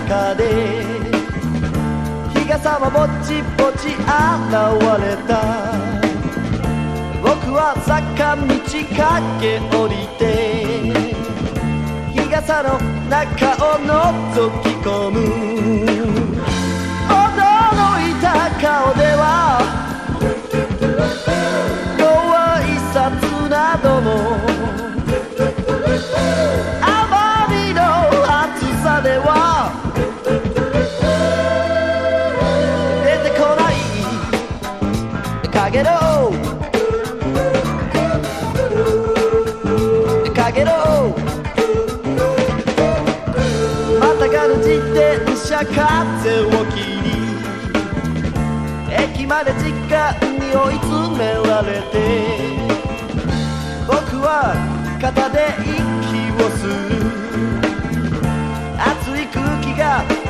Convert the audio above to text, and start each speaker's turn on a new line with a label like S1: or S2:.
S1: 中で日傘はぼちぼち現れた。僕は坂道駆け下りて日傘の中を覗き込む。驚いた顔ではご挨拶などもあまりの暑さでは出てこないかげろうかげろう。またがる自転車風を切り駅まで時間に追い詰められて僕は肩で息をする。